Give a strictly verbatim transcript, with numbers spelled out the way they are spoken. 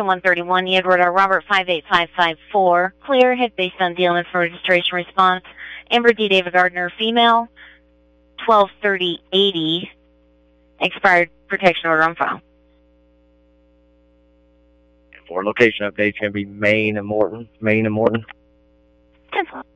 Station one thirty-one, the Edward R. Robert five eight five five four. Clear, hit based on deal and for registration response. Amber D. David Gardner, female, twelve thirty eighty. Expired protection order on file. For location updates, going to be Maine and Morton. Maine and Morton. ten four.